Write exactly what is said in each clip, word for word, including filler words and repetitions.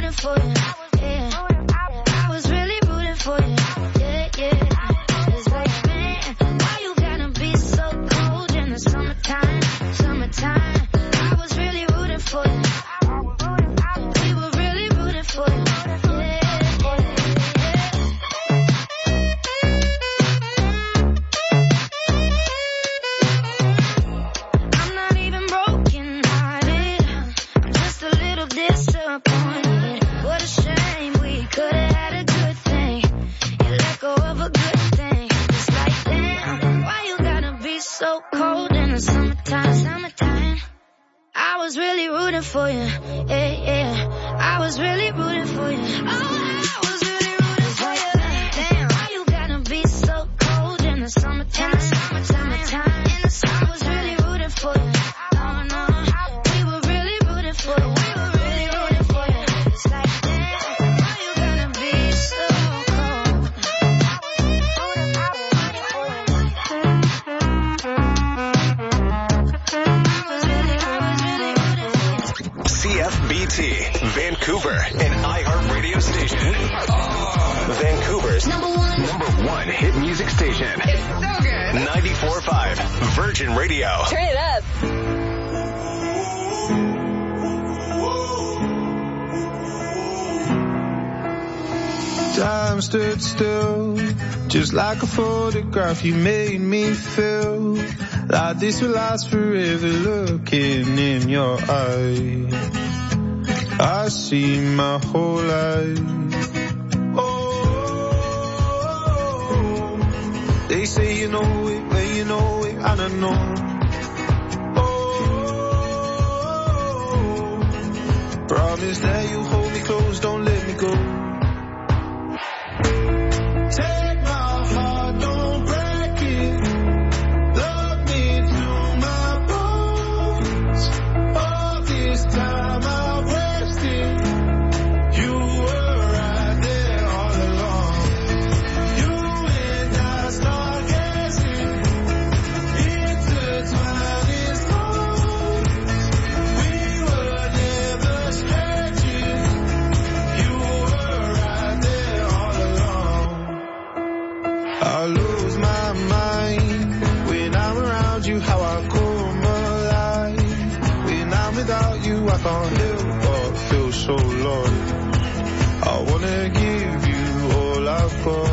rooting for you. Yeah, I was really rooting for you. Yeah, yeah. It's like, man, why you gotta be so cold in the summertime? Summertime. I was really rooting for you. We were really rooting for you. What a shame, we could have had a good thing. You let go of a good thing. It's like, damn, why you gotta be so cold in the summertime? Summertime. I was really rooting for you. Yeah, yeah. I was really rooting for you. Oh, I was really rooting for you. Damn, why you gotta be so cold in the summertime? In the summertime. In the summer. I was really rooting for you. Oh, no. We were really rooting for you. We were really rooting for you. It's like, damn, why you gotta be so cold? C F B T, Vancouver, an iHeartRadio station. Vancouver's number one, number one hit music station. It's so good. ninety-four point five, Virgin Radio. Turn it up. Time stood still, just like a photograph. You made me feel like this will last forever. Looking in your eyes, I see my whole life. Oh, they say you know it, when you know it, and I know. Oh, promise that you hold me close, don't let me go. Take my heart, don't break it. Love me to my bones. All this time I wasted. You were right there all along. You and I stargazing, intertwined in thoughts. We were never strangers. You were right there all along. I lose my mind when I'm around you, how I come alive. When I'm without you, I can't help but feel so lost. I wanna give you all I've got.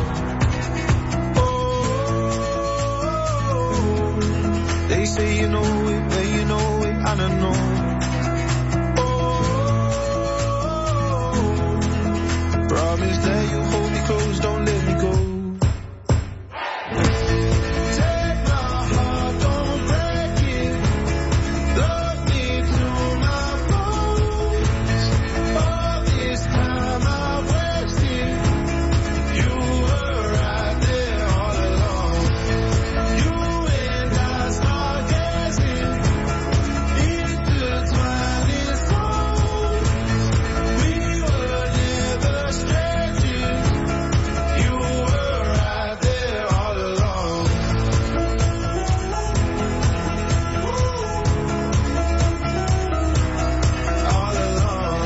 Oh, they say you know it, when you know it, and I know. Oh, promise that you hold me close, don't let me go. Take my heart, don't break it. Love me to my bones. All this time I wasted. You were right there all along. You and I stargazing, intertwined in thoughts. We were never strangers. You were right there all along. All along.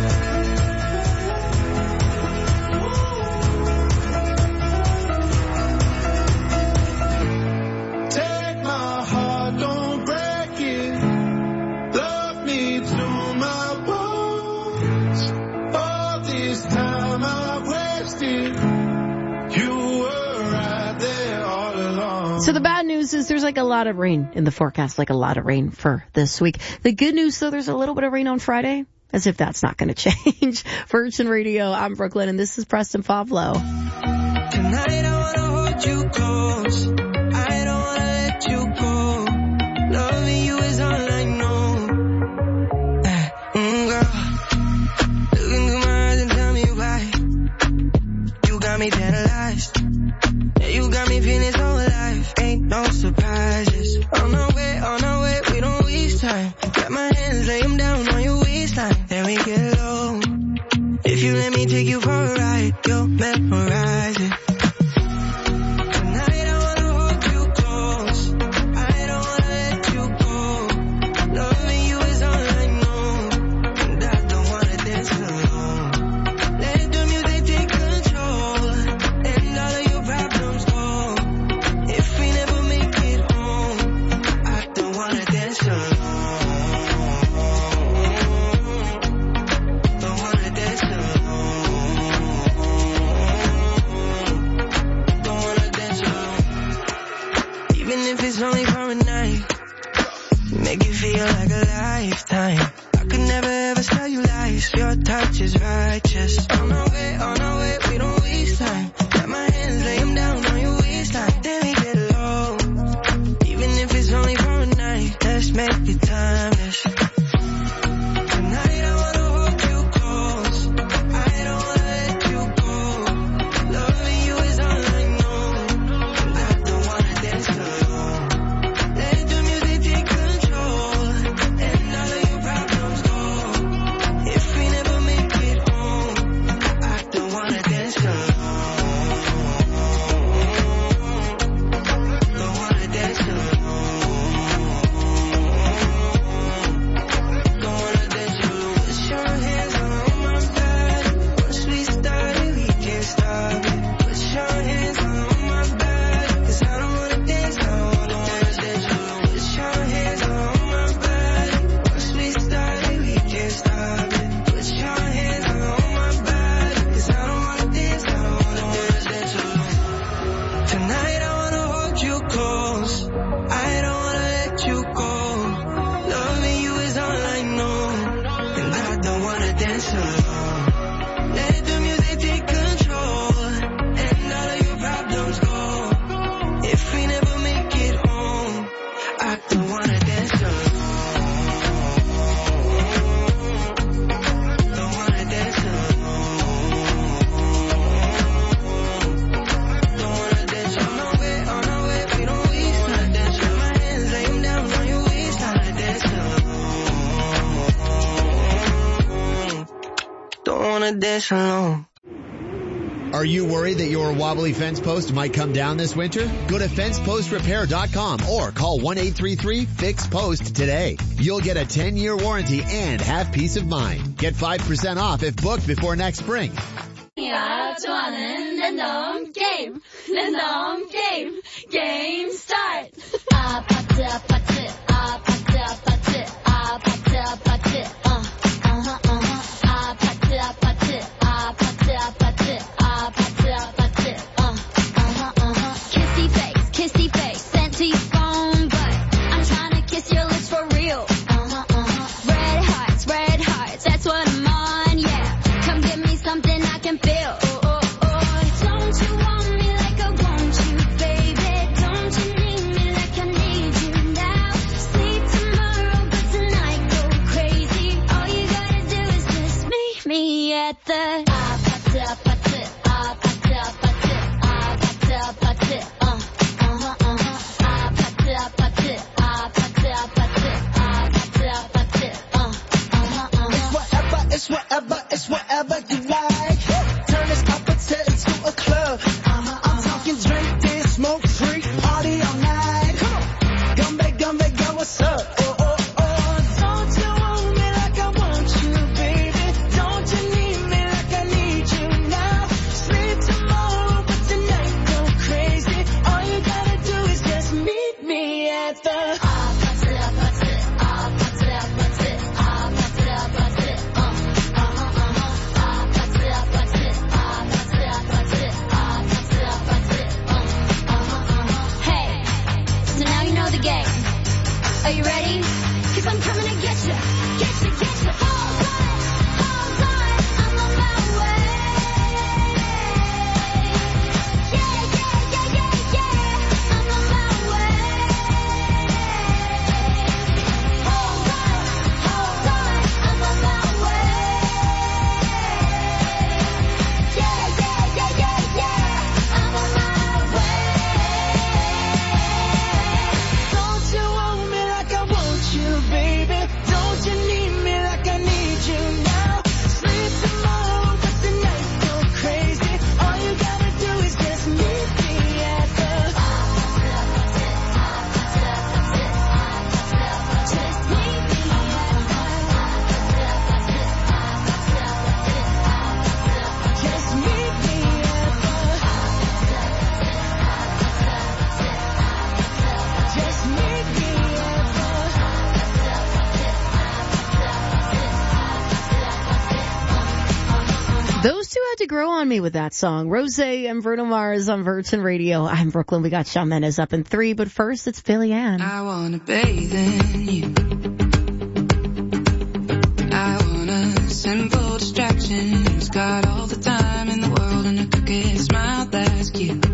Take my heart, don't break it. Love me to my bones. All this time I wasted. You were right there all along. So the bad news is there's like a lot of rain in the forecast, like a lot of rain for this week. The good news, though, there's a little bit of rain on Friday, as if that's not going to change. Virgin Radio, I'm Brooklyn, and this is Preston Pavlo. Tonight I wanna hold you close. I don't wanna let you go. Loving you is all I know. Eh, mm, girl, look into my eyes and tell me why. You got me paralyzed. Yeah, you got me feeling so alive. Ain't no surprises. On our way, on our way, we don't waste time. Grab my hands, lay them down on your waistline. Then we get low. If you let me take you for a ride, you'll memorize it. Tonight I wanna hold you close. I don't wanna let you go. Loving you is all I know. And I don't wanna dance alone. touch is righteous. On our way, on our way, we don't waste time. Got my hands, lay 'em down on your waistline. Then we get low, even if it's only for a night. Let's make it timeless. Tonight I wanna hold you close. I don't wanna let you go. Loving you is all I know. I don't wanna dance alone. Let the music take control, and all of your problems go. If we never make it home, I don't wanna dance alone. Don't wanna dance alone. Don't wanna dance alone. Put your hands on my back. Once we started, we can't stop it. Put your hands on my back, 'cause I don't wanna dance, I don't wanna dance alone. Put your hands on my back. Once we started, we can't stop it. Put your hands on my back, 'cause I don't wanna dance, I don't wanna dance alone. Tonight I wanna hold you close. I don't wanna let you go. Loving you is all I know, and I don't wanna dance alone. Let the music take control, and all of your problems go. If we never make it home, I don't wanna dance alone. Don't wanna dance alone. Don't wanna dance on our way, on our way, we don't waste time. Dance with my hands, lay 'em down on your waistline. Dance alone. Don't wanna dance alone. Are you worried that your wobbly fence post might come down this winter? Go to fence post repair dot com or call one eight three three fix post today. You'll get a ten-year warranty and have peace of mind. Get five percent off if booked before next spring. 내가 좋아하는 랜덤 게임, 랜덤 게임, 게임 스타트. 아파트, 아파트, 아파트, 아파트, 아파트, 아파트, 어, 어허, 어허. 아파트, 아파트, 아파트, 아파트, 아파트, 아파트, 어, 어허, 어허. Kissy face, kissy face, sent to your phone, but I'm trying to kiss your lips for real. Uh-huh, uh-huh. Red hearts, red hearts, that's what I'm on, yeah. Come give me something I can feel. Oh, oh, oh. Don't you want me like I want you, baby? Don't you need me like I need you now? Sleep tomorrow, but tonight go crazy. All you gotta do is just meet me at the 아파트, 아파트, 아파트, 아파트, 아파트, 아파트, 어, 어허, 어허. 아파트, 아파트, 아파트, 아파트, 아파트, 아파트, 어, 어허, 어허. Whatever, it's whatever, it's whatever you like. Turn this opposite into a club. I'm talking drink, dance, smoke, free, party all night. Come on, Gumbe, Gumbe, go, what's up? Oh, oh, oh. Don't you want me like I want you, baby? Don't you need me like I need you now? Sleep tomorrow, but tonight go crazy. All you gotta do is just meet me at the 아파트, 아파트, 아파트, 아파트, 아파트, 아파트, 어, 어허, 어허. 아파트, 아파트, 아파트, 아파트, 아파트, 아파트, 어, 어허, 어허. Hey, so now you know the game. Are you ready? 'Cause I'm coming to get you, get you, get you. Hold on, hold on, I'm on my way. Yeah, yeah, yeah, yeah, yeah, I'm on my way. Hold on, hold on, I'm on my way. Yeah, yeah, yeah, yeah, yeah, I'm on my way. Don't you want me like I want you, baby? Don't you need me like I need you now? Sleep tomorrow, but tonight go crazy. All you gotta do is just meet me at the Just meet me just meet me at the just meet me at Those two had to grow on me with that song. Rose and Bruno Mars on Virgin Radio. I'm Brooklyn. We got Shawn Mendes up in three, but first it's Billy Ann. I wanna bathe in you. I wanna simple distraction. directions. Got all the time in the world and a crooked smile that's cute.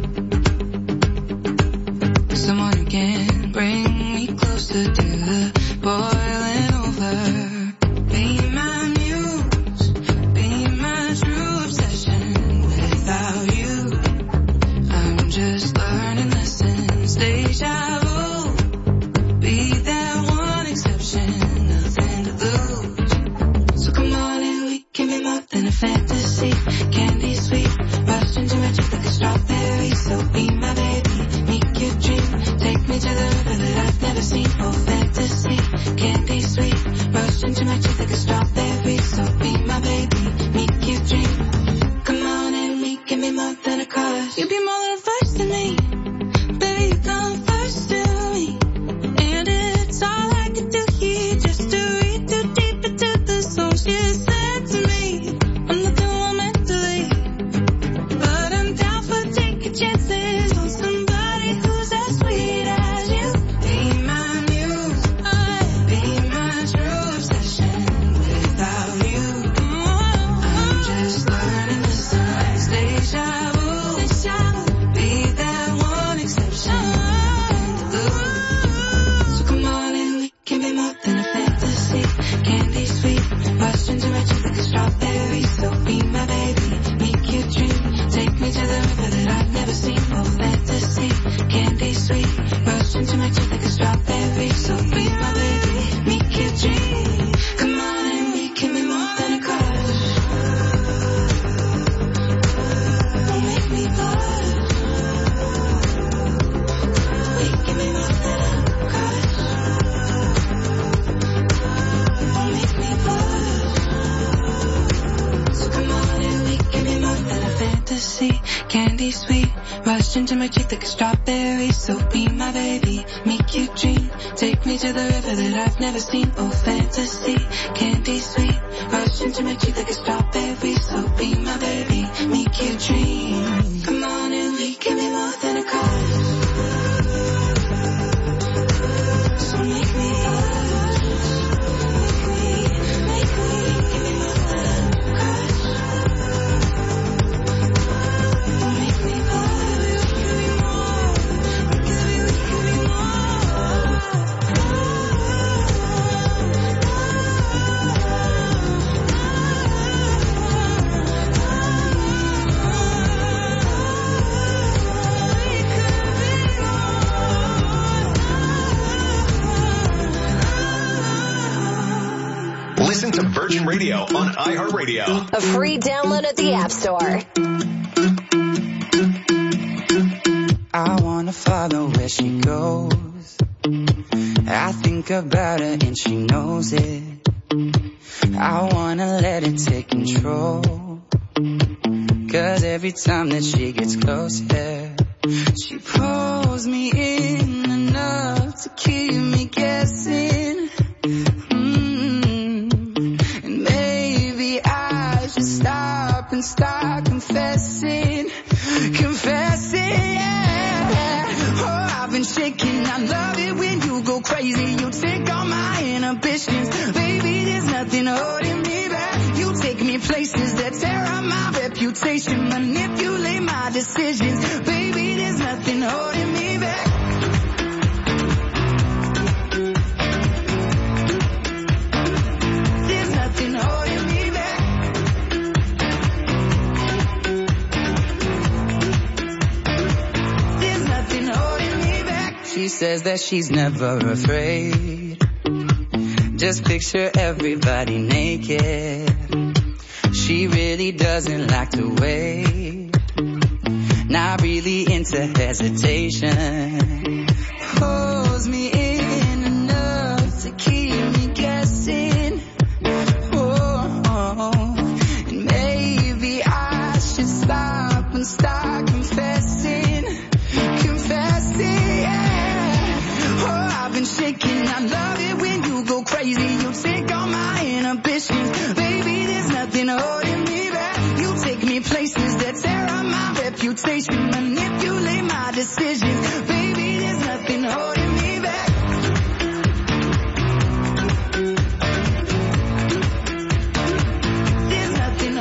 Someone who can bring me closer to the boiling over. Be my muse, be my true obsession. Without you, I'm just learning lessons. Deja vu, be that one exception. Nothing to lose. So come on and we can be more than a fantasy. Candy sweet, rush into my cheek like a strawberry. So be my baby, make your dream. Take me to the river that I've never seen. Oh, fantasy, candy sweet, rush into my cheek like a strawberry. So be my baby, make your dream. Come on and we can be more than a crush. You be more than a first to me. Baby, you come first to me. And it's all I can do here just to read too deep into the song she said to me. I'm looking more mentally, but I'm down for taking chances on somebody who's as sweet as you. Be my muse, be my true obsession. Without you, I'm just learning the signs. Deja vu, be that one exception. So come on and we can be more than a fantasy. Candy sweet, rush into my cheek like a strawberry. So be my baby, make your dream. Take me to the river that I've never seen. Oh, fantasy, candy sweet, rush into my cheek like a strawberry. So be my baby, make your dream. Come on and we can be more than a crush. Don't make me blush. We can be more than a crush. Don't make me blush. So come on and we can be more than a fantasy. Candy sweet, rush into my cheek like a strawberry. So be my baby, make you dream. Take me to the river that I've never seen. Oh, fantasy, candy sweet, rush into my cheek like a strawberry. So be my baby, make you dream. Come on and we can be more than a crush. So make me blush. Make me, make me, give me more than a crush. Make me blush. Give me more. Give me, give me Listen to Virgin Radio on iHeartRadio. A free download at the App Store. I wanna follow where she goes. I think about her and she knows it. I wanna let it take control. Cause every time that she gets closer, she pulls me in enough to keep me guessing. Mm. And maybe I should stop and start confessing. Confessing, yeah. Oh, I've been shaking. I love it when you go crazy. You take all my inhibitions. Baby, there's nothing holding me back. You take me places that tear up my reputation. Manipulate my decisions. Baby, there's nothing holding me back. There's nothing holding me back. There's nothing holding me back. She says that she's never afraid. Just picture everybody naked. She really doesn't like to wait. Not really into hesitation. Pulls me in enough to keep me guessing. Oh, oh. And maybe I should stop and start confessing. Confessing, yeah. Oh, I've been shaking. I love it when you go crazy. You take all my inhibitions. Baby, there's nothing holding me back. You take me places that tear up my reputation. Manipulate my decisions. Baby, there's nothing holding me back. There's nothing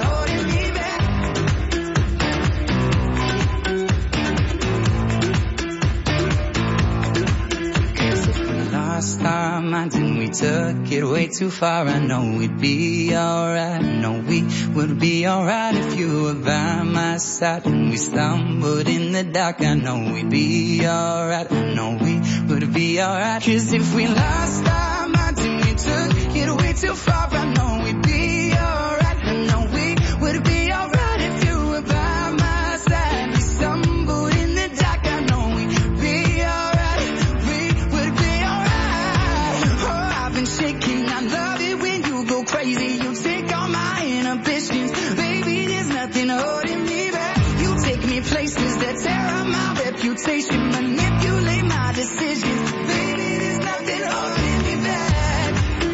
we took it way too far. I know we'd be alright. I know we would be alright if you were by my side. When we stumbled in the dark, I know we'd be alright. I know we would be alright. 'Cause if we lost our minds and we took it way too far, I know we'd be alright. I know we would be alright if you were by my side. We stumbled in the dark, I know we'd be alright. We would be alright. Oh, I've been shaking, I love it when you go crazy. You take all my inhibitions, baby, there's nothing holding me back. You take me places that tear up my reputation, manipulate my decisions, baby, there's nothing holding me back.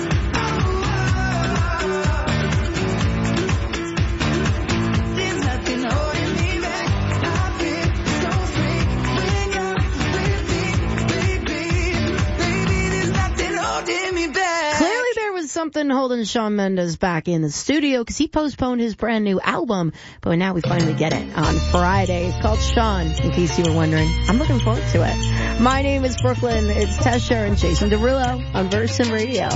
Oh, there's nothing holding me back. I feel so free when you're with me, baby. Baby, there's nothing holding me back. Clearly there was something holding Shawn Mendes back in the studio because he postponed his brand new album, but now we finally get it on Friday. It's called Shawn, in case you were wondering. I'm looking forward to it. My name is Brooklyn. It's Tesha and Jason Derulo on Virgin Radio.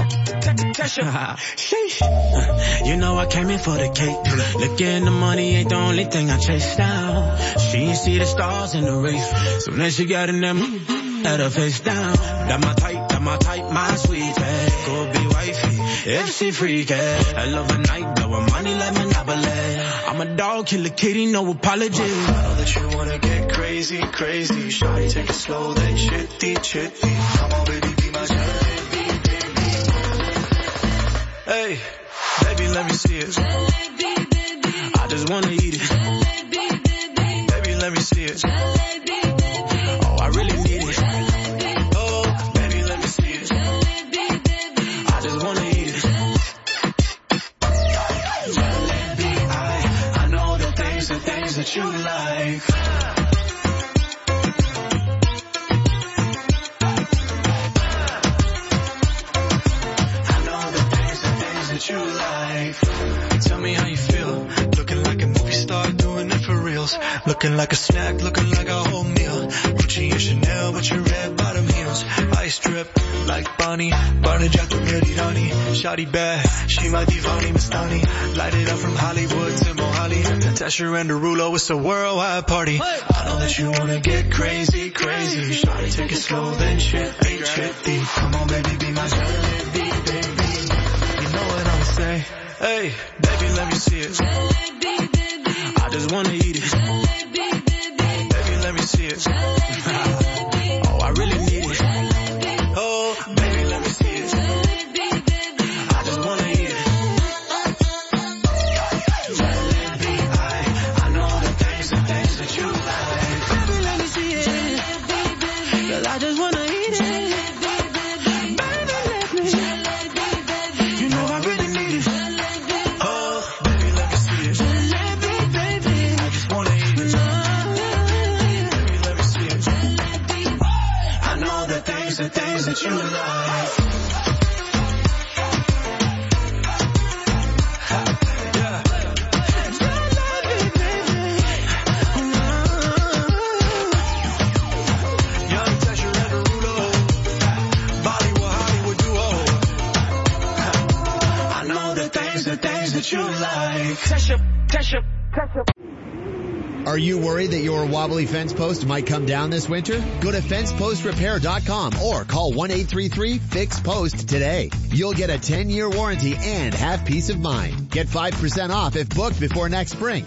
You know I came in for the cake. Looking the money ain't the only thing I chase down. She ain't see the stars in the race, so then she got in them, had her face down. That my type, that my type, my sweet hey. Go be wifey, if she freaky. I love a night, blowin' money like Monopoly. I'm a dog, kill a kitty, no apology. I know that you wanna get crazy, crazy. Shawty, take it slow, then chitty, chitty. Come on, baby, be my jalebi, baby. Hey, baby, let me see it. I just wanna eat it. Baby, let me see it. Oh, I really need it. Oh, baby, let me see it. I just wanna eat it. Jalebi, I, I know the things, the things that you like. You like. Tell me how you feel. Looking like a movie star, doing it for reals. Looking like a snack, looking like a whole meal. Gucci and Chanel, but your red bottom heels. Ice drip like Bonnie, Barney Jack to Mary Rani. Shawty bad, she my divani Mastani. Light it up from Hollywood to Mohali. Tesha and Derulo, it's a worldwide party. I know that you wanna get crazy, crazy. Shawty, take it slow, then chitty, chitty. Come on, baby, be my jalebi, baby. Say, hey, baby, let me see it. I just wanna eat it. Baby, let me see it. Oh, I really need it. Oh, baby, let me see it. I just wanna eat it. Jalebi, I, I know the things, the things that you like. Baby, let me see it. Girl, I just wanna eat it. The things that you like. Yeah. Young Tesha and Derulo, Bollywood, Hollywood duo. I know the things, the things that you like. Tesha, Tesha, Tesha. Are you worried that your wobbly fence post might come down this winter? Go to fence post repair dot com or call one eight three three fix post today. You'll get a ten year warranty and have peace of mind. Get five percent off if booked before next spring.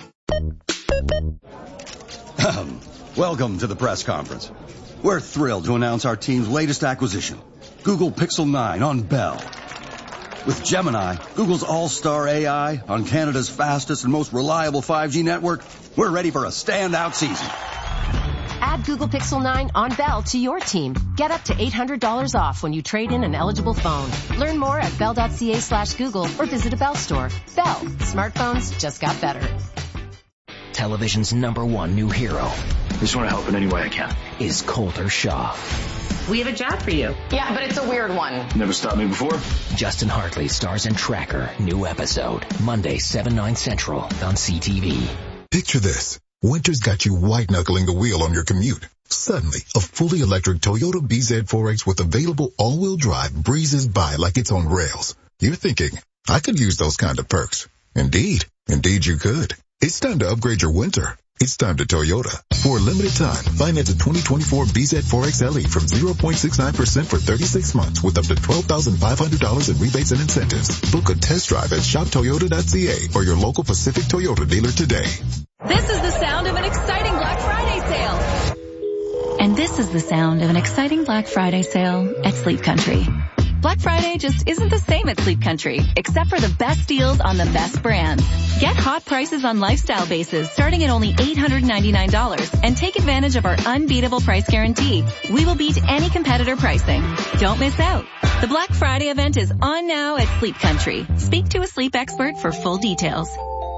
Welcome to the press conference. We're thrilled to announce our team's latest acquisition, Google Pixel nine on Bell. With Gemini, Google's all-star A I, on Canada's fastest and most reliable five G network, we're ready for a standout season. Add Google Pixel nine on Bell to your team. Get up to eight hundred dollars off when you trade in an eligible phone. Learn more at bell.ca slash Google or visit a Bell store. Bell. Smartphones just got better. Television's number one new hero. Just want to help in any way I can. Is Colter Shaw. We have a job for you. Yeah, but it's a weird one. Never stopped me before. Justin Hartley stars in Tracker. New episode. Monday, seven, nine Central on C T V. Picture this. Winter's got you white-knuckling the wheel on your commute. Suddenly, a fully electric Toyota B Z four X with available all-wheel drive breezes by like it's on rails. You're thinking, I could use those kind of perks. Indeed. Indeed you could. It's time to upgrade your winter. It's time to Toyota. For a limited time, finance a twenty twenty-four B Z four X L E from zero point six nine percent for thirty-six months with up to twelve thousand five hundred dollars in rebates and incentives. Book a test drive at shop toyota dot c a or your local Pacific Toyota dealer today. This is the sound of an exciting Black Friday sale. And this is the sound of an exciting Black Friday sale at Sleep Country. Black Friday just isn't the same at Sleep Country, except for the best deals on the best brands. Get hot prices on lifestyle bases starting at only eight hundred ninety-nine dollars and take advantage of our unbeatable price guarantee. We will beat any competitor pricing. Don't miss out. The Black Friday event is on now at Sleep Country. Speak to a sleep expert for full details.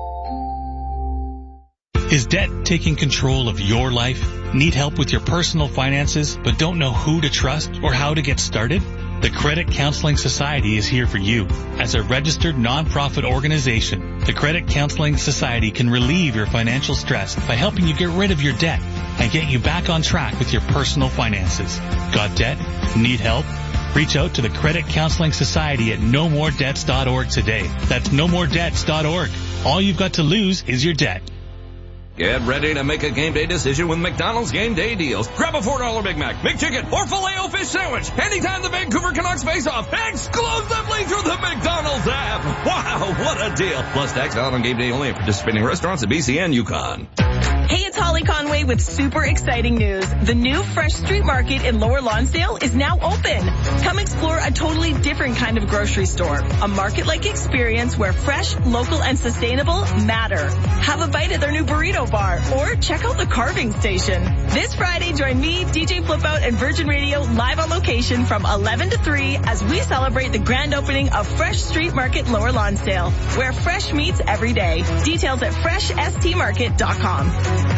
Is debt taking control of your life? Need help with your personal finances but don't know who to trust or how to get started? The Credit Counseling Society is here for you. As a registered nonprofit organization, the Credit Counseling Society can relieve your financial stress by helping you get rid of your debt and get you back on track with your personal finances. Got debt? Need help? Reach out to the Credit Counseling Society at no more debts dot org today. That's no more debts dot org. All you've got to lose is your debt. Get ready to make a game day decision with McDonald's Game Day Deals. Grab a four dollar Big Mac, McChicken, or Filet-O-Fish sandwich anytime the Vancouver Canucks face off, exclusively through the McDonald's app. Wow, what a deal. Plus tax valid on game day only at participating restaurants at B C and Yukon. Hey, it's Holly Conway with super exciting news. The new Fresh Street Market in Lower Lonsdale is now open. Come explore a totally different kind of grocery store. A market-like experience where fresh, local, and sustainable matter. Have a bite at their new burrito bar or check out the carving station. This Friday, join me, D J Flipout, and Virgin Radio live on location from eleven to three as we celebrate the grand opening of Fresh Street Market Lower Lonsdale, where fresh meets every day. Details at fresh s t market dot com.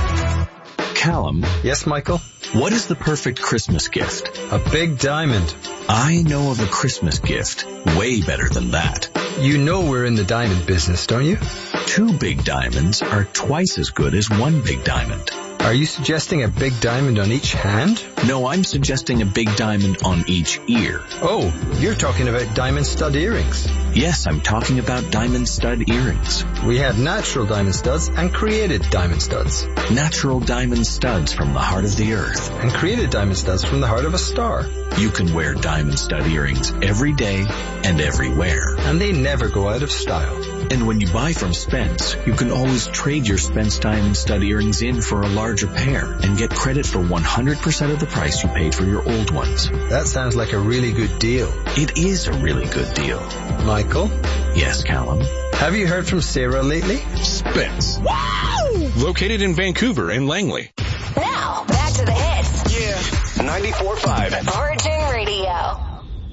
Callum. Yes, Michael? What is the perfect Christmas gift? A big diamond. I know of a Christmas gift way better than that. You know we're in the diamond business, don't you? Two big diamonds are twice as good as one big diamond. Are you suggesting a big diamond on each hand? No, I'm suggesting a big diamond on each ear. Oh, you're talking about diamond stud earrings. Yes, I'm talking about diamond stud earrings. We have natural diamond studs and created diamond studs. Natural diamond studs from the heart of the earth. And created diamond studs from the heart of a star. You can wear diamond stud earrings every day and everywhere. And they never go out of style. And when you buy from Spence, you can always trade your Spence diamond stud earrings in for a larger pair and get credit for one hundred percent of the price you paid for your old ones. That sounds like a really good deal. It is a really good deal. Michael? Yes, Callum? Have you heard from Sarah lately? Spence. Wow! Located in Vancouver and Langley. Now, back to the hits. Yeah. ninety-four point five. Virgin Radio.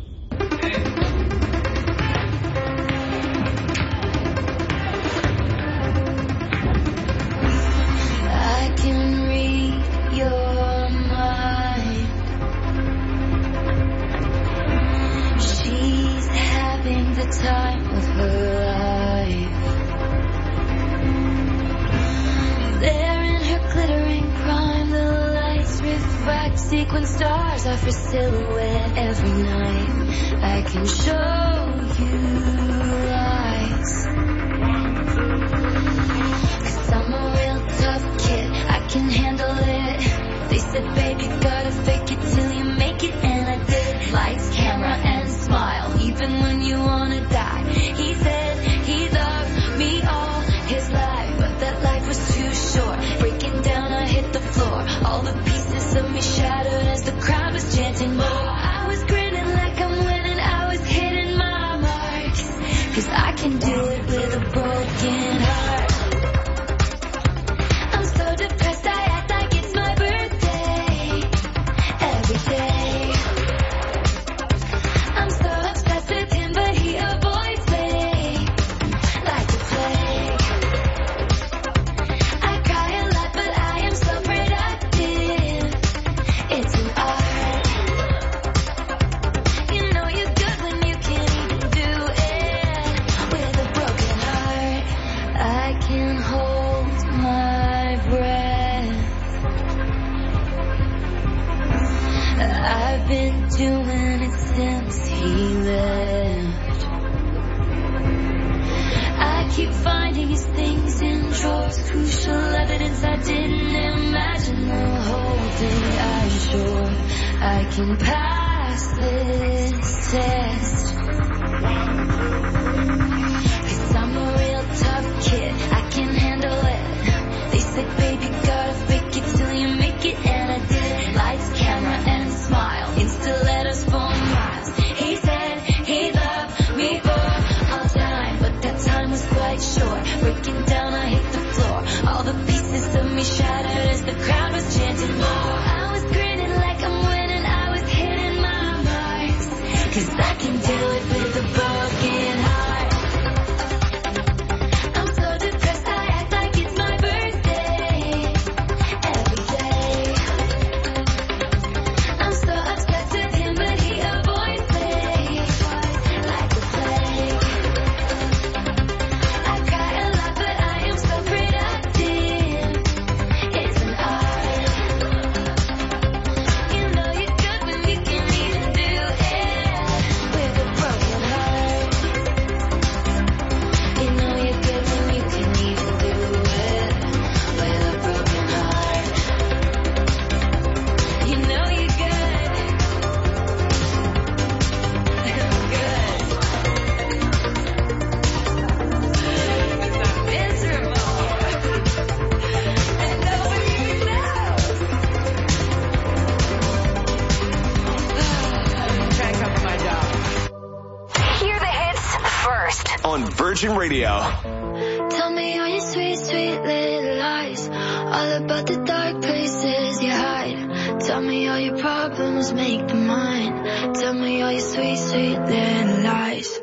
I can read your mind. She's having the time of her life. There in her glittering prime, the lights refract. Sequin stars off her silhouette every night. I can show you lights. 'Cause I'm a real tough kid, I can handle it. They said, baby, gotta fake it till you make it, and I did. Lights, camera, and smile, even when you wanna die. He said he loved me all his life, but that life was too short. Breaking down, I hit the floor. All the pieces of me shattered as the crowd was chanting more. I was grinning like I'm winning, I was hitting my marks. 'Cause I can do it with a broken heart. I'm so depressed, I act like it's my birthday. Every day. I'm so obsessed with him, but he avoids me like the plague. I cry a lot, but I am so productive. It's an art. You know you're good when you can't even do it with a broken heart. I can hold my breath I've been doing it since he left. I keep finding these things in drawers, crucial evidence I didn't imagine. The whole thing, I'm sure I can pass this test. Cause I'm a real tough kid, I can handle it. They said, baby, gotta fake it till you make it, and I did. Lights, camera, and smile, insta letters for miles. He said he loved me for all time, but that time was quite short. Breaking down, I hit the floor. All the pieces of me shattered as the crowd was chanting more. I was grinning like I'm winning, I was hitting my marks. Cause I can do it with a broken heart. I'm so depressed, I act like it's my birthday every day. I'm so obsessed with him, but he avoids me like the plague. I cry a lot, but I am so productive. It's an art. You know you're good when you can even do it with a broken heart. You know you're good when you can even do it with a broken heart. You know you're good. Good. It's not miserable. And nobody even knows. I'm trying to cover my job. Hear the hits first. On Virgin Radio. Tell me all your sweet, sweet little lies, all about the dark places you hide. Tell me all your problems make them mine. Tell me all your sweet, sweet little lies.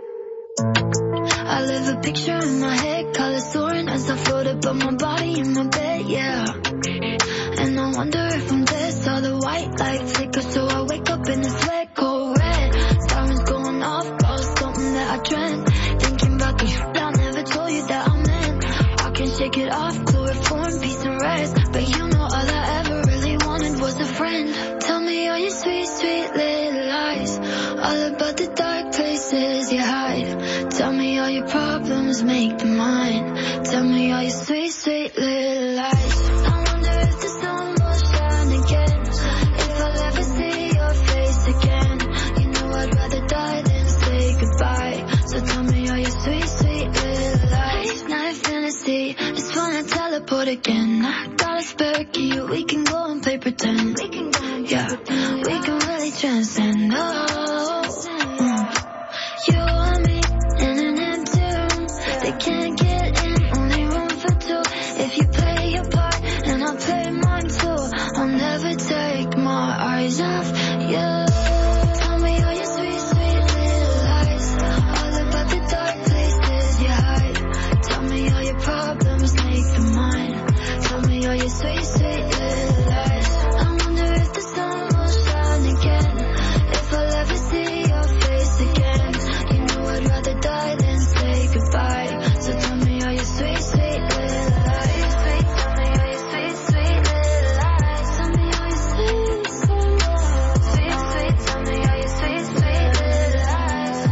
I live a picture in my head, color soaring as I float above my body in my bed, yeah. And I wonder if I'm dead, saw the white light flicker, so I wake up in the sweat cold red. Sirens going off, call something that I dreamt. Thinking about the shit I never told you that I meant. I can shake it off, chloroform, peace and rest. But you know all I ever really wanted was a friend. Tell me all your sweet, sweet little lies, all about the dark places you hide. Tell me all your problems make them mine. Tell me all your sweet, sweet little lies. I wonder if the sun will shine again, if I'll ever see your face again. You know I'd rather die than say goodbye. So tell me all your sweet, sweet little lies. Night fantasy, just wanna teleport again. I got a spare key, we can go and play pretend. We can go and yeah, pretend. We can really transcend. Oh, mm. You and me in an empty room, they can't get in, only room for two. If you play your part and I'll play mine too, I'll never take my eyes off you. Tell me all your sweet, sweet little lies, all about the dark places you hide. Tell me all your problems make them mine. Tell me all your sweet, sweet little lies. I wonder if the sun will shine again, if I'll ever see your face again. You know I'd rather die than say goodbye. So tell me all your sweet, sweet little lies. Sweet, tell me all your sweet, sweet little lies. Tell me all your sweet, sweet lies. Sweet, sweet, tell me all your sweet, sweet little lies.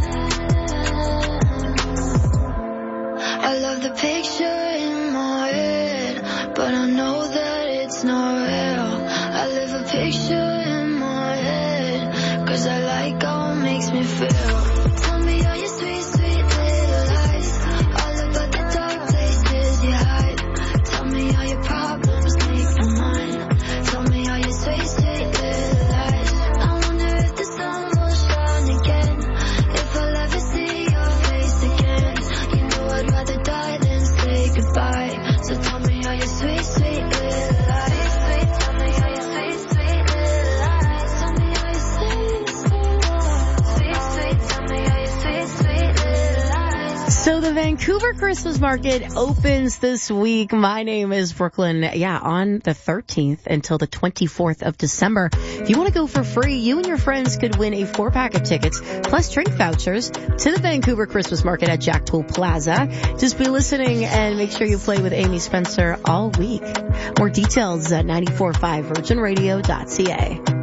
I love the picture in my head, but I know that it's not real. I live a picture in my head, cause I like how it makes me feel. Tell me all your sweet, sweet little lies, all about the dark places you hide. Tell me all your problems make them mine. Tell me all your sweet, sweet little lies. I wonder if the sun will shine again, if I'll ever see your face again. You know I'd rather die than say goodbye. So tell me all your sweet, sweet little lies. Sweet, tell me all your sweet, sweet little lies. Tell me all your sweet, sweet lies. Sweet, sweet, tell me all your sweet, sweet little lies. So the Vancouver Christmas Market opens this week. My name is Brooklyn. Yeah, on the thirteenth until the twenty-fourth of December. If you want to go for free, you and your friends could win a four pack of tickets plus drink vouchers to the Vancouver Christmas Market at Jack Tool Plaza. Just be listening and make sure you play with Amy Spencer all week. More details at nine four five virgin radio dot c a.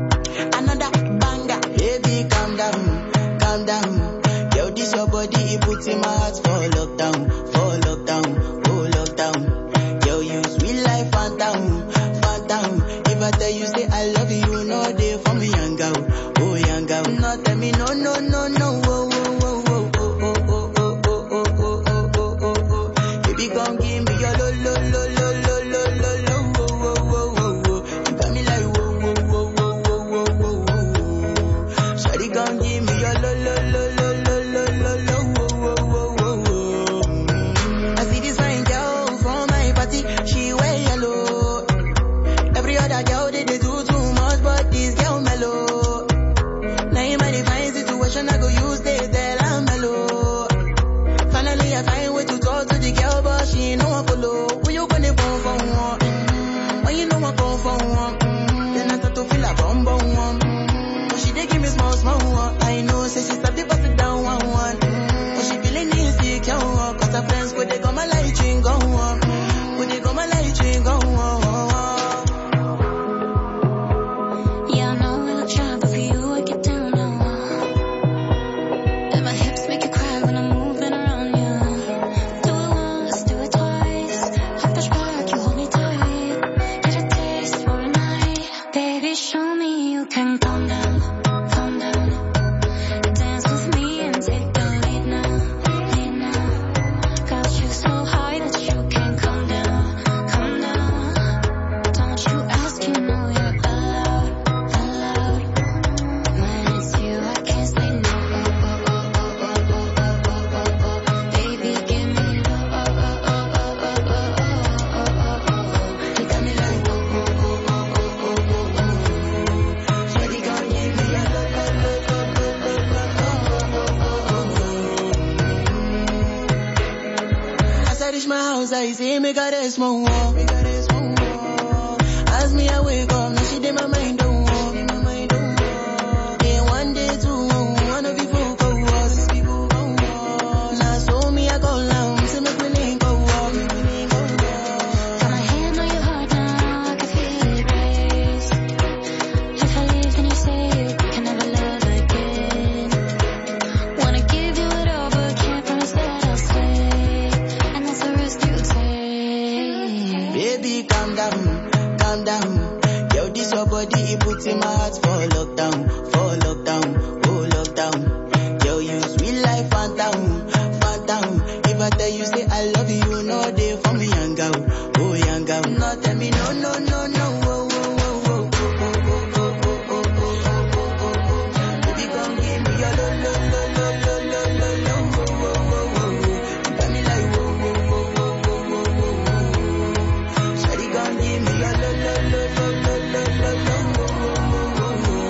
another banger. Baby, calm down, calm down. Yo, this your body, it puts in my heart for lockdown, for lockdown, oh lockdown. Yo, you sweet life, phantom, phantom. If I tell you say I love you, no day for me, young girl, oh young girl. No tell me no, no, no, no, oh, oh, oh, oh, oh, oh, oh, oh, oh, oh, oh, oh, oh, oh. Baby, come give me your lo, lo, lo, lo, lo, lo, lo, lo, oh, oh, oh, oh, oh. You got me like whoa, whoa, whoa, whoa, whoa, whoa, whoa, whoa. Shawty, come give me your lo, lo, lo, lo, lo, lo, lo, lo, oh, oh, oh, oh, oh. I see this fine girl from my party, she wear yellow. Every other girl they, they do too much, but this girl mellow. Now in my divine situation, I go use this, that I'm mellow. Finally, I find way to talk to the girl, but she ain't no one follow. Who you gonna phone for one? Mm-hmm. When you know I phone for one, mm-hmm. Then I start to feel a bum bum one. Mm-hmm. But she dey give me small small one. I know, say she start to pass it down one one. Mm-hmm. But she feeling insecure, cause her friends could they come my light ring go on. Could they come my light ring go on. Yeah, I know I look shy, but for you I get down low. And my hips make you cry when I'm moving around you. Do it once, do it twice. I push back, you hold me tight. Get a taste for a night. Baby, show me you can calm down, calm down. Dance with me and take the lead now, lead now. Got you so high that you can't come down, come down. Don't you ask, you know you're allowed, allowed. When it's you, I can't say no. Baby, give me low. You got me like whoa, whoa, whoa, whoa, whoa, whoa, whoa. Shawty gon' give me a low, low, low, low, low, low. As I reach my house, I see me got a small wall, me got a small wall. As me I wake up, now she did my mind don't walk, my mind don't walk. Then one day two, one of you folk go was, people go was. Now so me I go down, see me feeling go walk, me feeling go walk. Got my hand on your heart now, I can feel it race. If I leave, then you say you can never love again. Wanna give you it all, but can't promise that I'll stay. And that's the risk you take. Baby, calm down, calm down. Yo, this your body, it puts in my heart for lockdown, for lockdown, oh lockdown. Yo, you sweet life, phantom, phantom. If I tell you say I love you, no day for me, young girl, oh young girl. No, tell me no, no, no, no, oh, oh, oh, oh, oh, oh, oh, oh, oh, oh, oh, oh, oh. Baby, come give me your lo, lo, lo, lo, lo, lo, lo, lo, oh, oh, oh, oh. You got me like whoa, whoa, whoa, whoa, whoa, whoa, whoa. Shawty gon' give me your lo, lo, lo, lo, lo, lo, lo, lo, oh, oh, oh, oh, oh.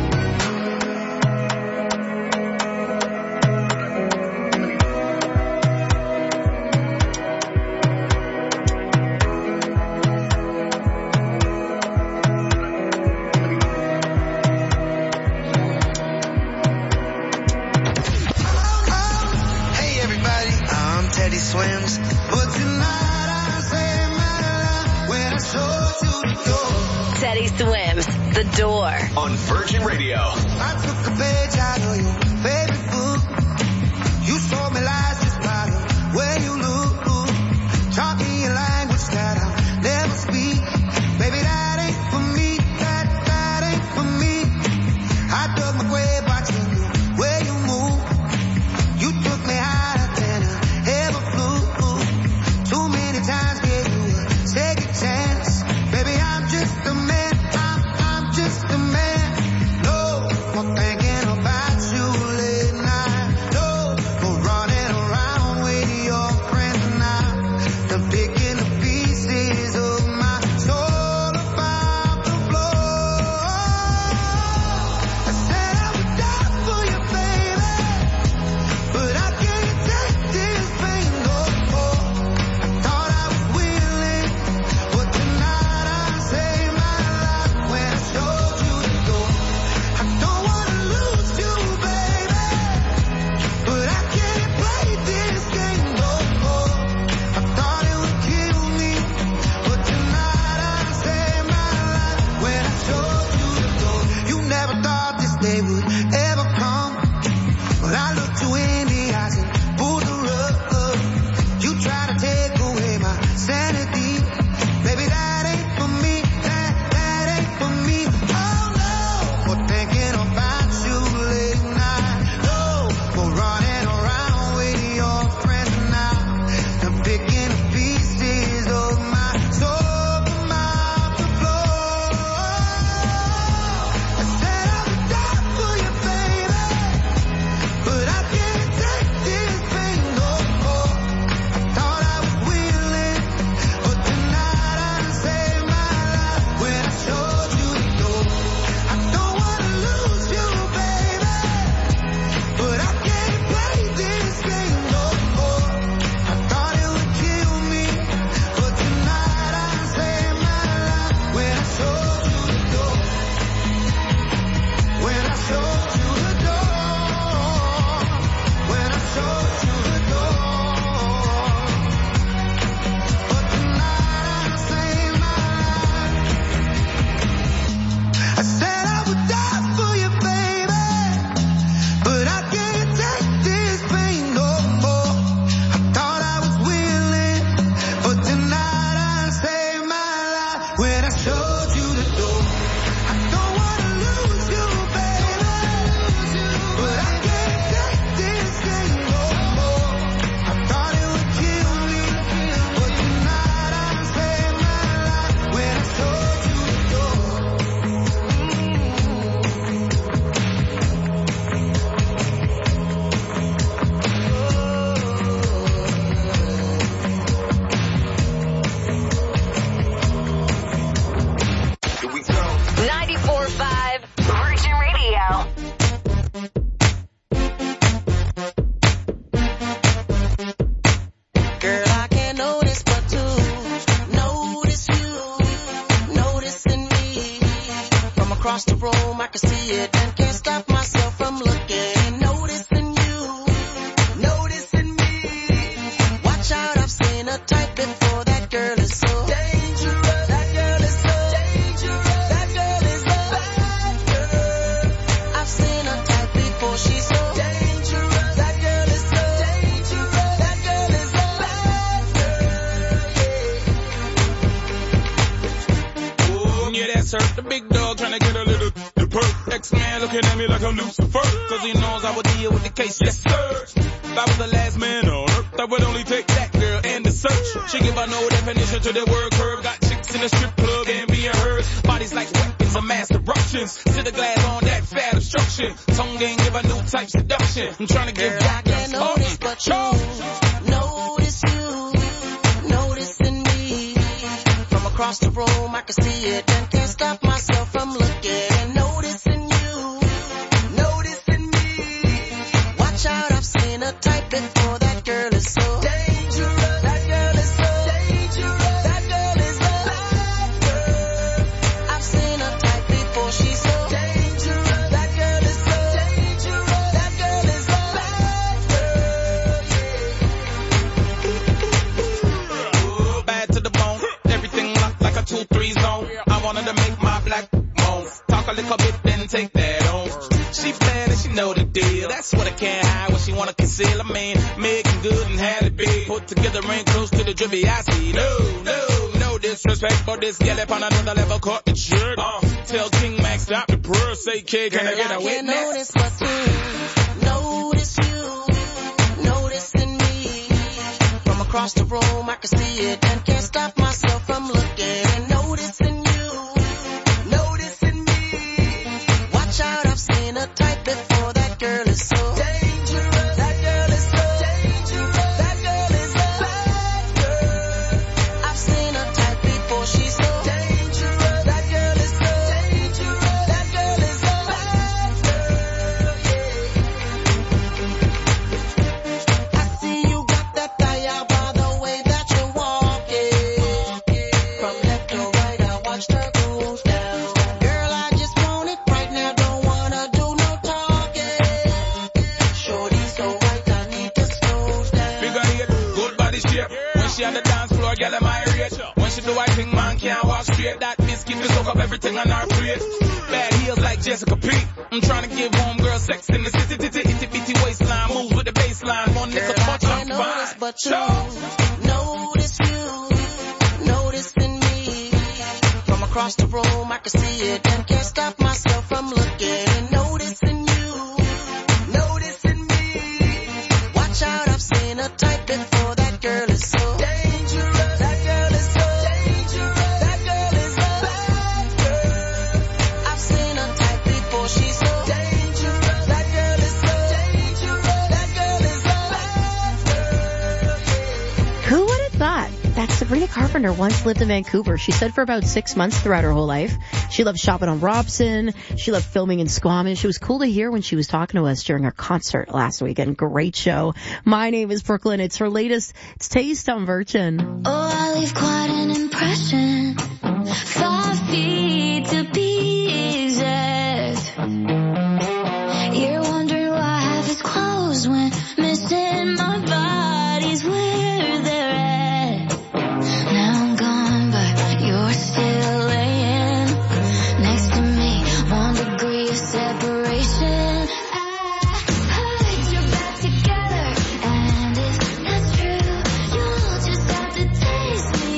Hey everybody, I'm Teddy Swims. But tonight I say my love when I show you the door. Teddy Swims, The Door. On Virgin Radio. I took a page out of your favorite book. You told me lies just by the way you look. Taught me a language that I'll never speak. Baby, that ain't for me. That, that ain't for me. I dug my grave watching the way you move. You took me higher than I ever flew. Too many times gave you a second chance. Baby, I'm just a man. I'm, I'm just a man. No more thinking about you. can see it and can't stop myself from looking. Noticing you, noticing me. Watch out, I've seen a type before. That girl is so dangerous. That girl is so dangerous. That girl is a bad girl. I've seen a type before. She's so dangerous. That girl is so dangerous. That girl is a bad girl. Oh, yeah, that's her. The big dog trying to get a little the perk. X-Man looking at me like I'm Lucifer. Cause he knows I would deal with the case. Yes, sir. If I was the last man on earth, I would only take that girl and the search. She give her no definition to the word curve. Got chicks in the strip club and being heard. Bodies like weapons of mass eruptions. To the glass on that fat obstruction. Tongue ain't give a new type seduction. I'm trying to give Girl, I can't notice but you. Notice you. Noticing me. From across the room, I can see it and can't stop myself from looking. Noticing you. Noticing me. Watch out, I've seen a type before. That girl is so dangerous. That girl is so dangerous. That girl is a bad girl. I've seen a type before. She's so dangerous. That girl is so dangerous. That girl is a bad girl. Oh, bad to the bone. Everything locked like a two three zone. I wanted to make my black moan. Talk a little bit, then take that on. She bad and she know the deal. That's what I can't hide, what she wanna conceal. I mean, making good and had it big. Put together ain't close to the drippy I see. No, no, no disrespect, but this gal up on another level caught the jerk. Uh, tell King Max stop the purr, say kid, can I get a witness? Notice but you. Notice you. Noticing me. From across the room, I can see it and can't stop myself from looking. Noticing you. Noticing me. Watch out, I've seen a type before. That girl is so dangerous. That girl is so dangerous. That girl is a bad girl. I've seen a type before. She's so dangerous. That girl is so dangerous. That girl is a bad girl. I see you got that fire by the way that you're walking. From left to right, I watched her goes down. Girl, I just want it right now. Don't wanna do no talking. Shorty's so right, I need to slow down. Big head, good body shape. When she on the dance floor, girl, am I rate? When she do I think man can't walk straight. That biscuit will soak up everything on our plate. Bad heels like Jessica Pete. I'm trying to give home girl sex in the city, titty, itty bitty waistline. Moves with the baseline. One little touch, I'm Notice fine. but you. Notice you. Noticing me. From across the room, I can see it and can't stop myself from looking. Noticing you. Noticing me. Watch out, I've seen a type before. That girl is so dangerous. That girl is so dangerous. That girl is a bad girl. I've seen a type before. She's so dangerous. That girl is so dangerous. That girl is a bad girl. Who would have thought that Sabrina Carpenter once lived in Vancouver? She said for about six months throughout her whole life. She loved shopping on Robson. She loved filming in Squamish. It was cool to hear when she was talking to us during her concert last weekend. Great show. My name is Brooklyn. It's her latest. It's Taste on Virgin. Oh, I leave quite an impression. Five feet to be exact. You're wondering why I have his clothes when missing my body's where they're at. Now I'm gone, but you're still laying next to me. One degree of separation. I put your back together, and if that's true, you'll just have to taste me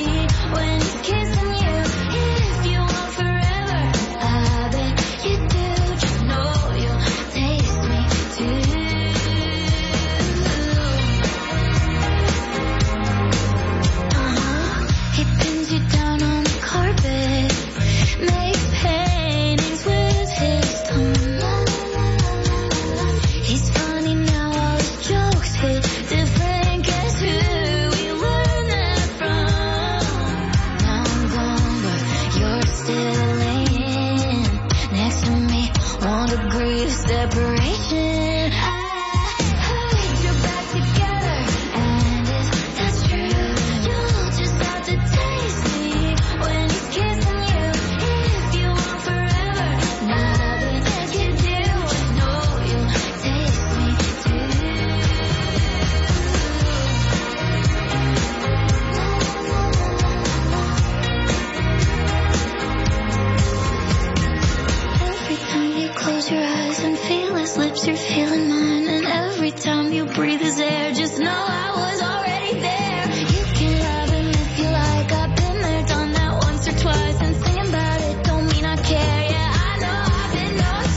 breathe his air. Just know I was already there. You can love him if you like. I've been there, done that once or twice. And singing about it don't mean I care. Yeah, I know I've been